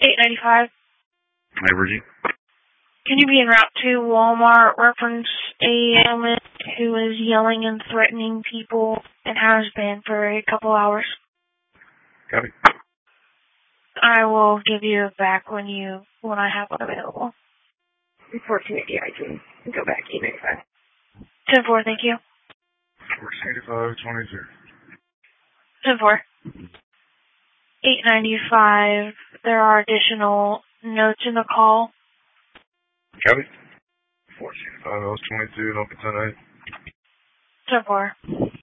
895. Hi, Virgie. Can you be en route to Walmart? Reference a gentleman who is yelling and threatening people and has been for a couple hours. Copy. I will give you back when I have one available. 1480, I can go back 895. 10-4, thank you. 1485, 10-4. 895. There are additional notes in the call. Copy. 1485, 22, don't be 10-8. 10-4.